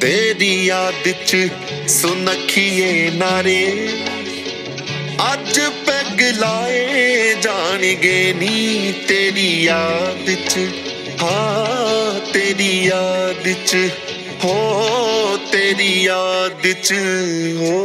तेरी याद च सुनखिए नारे अज पैग लाए जाणगे नी तेरी याद च। हाँ तेरी याद च हो तेरी याद च हो।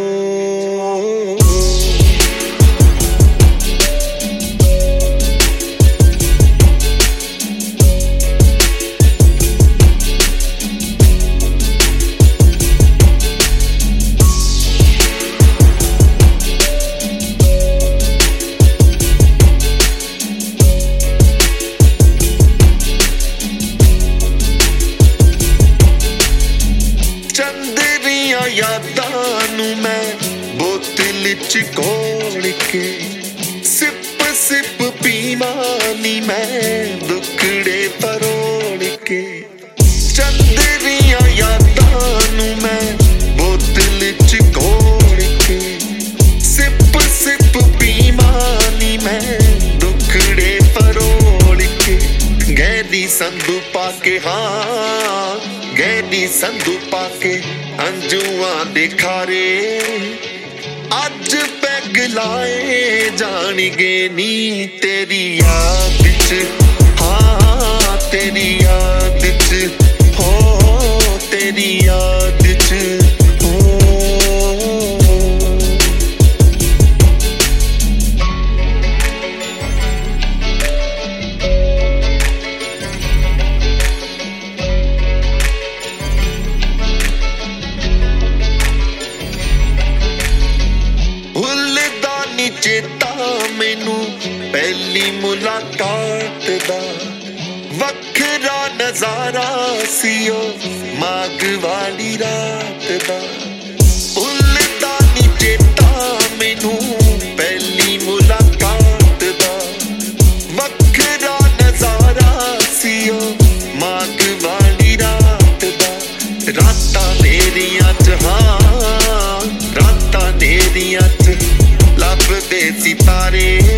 चंदरियां यादां नू मैं बोतल च घोल के सिप सिप पीवां नी मैं दुखड़े फरोल के। चंदरियां यादां नू मैं बोतल च घोल के सिप सिप पीवां नी मैं दुखड़े फरोल के। गहरी संदू पाके हाँ गहरी संदू पाके अंजुआं दे खारे अज पैग लाए जाणगे नी तेरी याद च। हाँ तेरी याद च हो तेरी याद च हो। चेता मैनू पहली मुलाकात दा वखरा नजारा सीओ माग वाली रात दा। भुलदा नी चेता मैनू पहली मुलाकात दा वखरा नजारा सीओ माग वाली रात दा। रातां नेरियां च हाँ रातां नेरियां च लभदे सितारे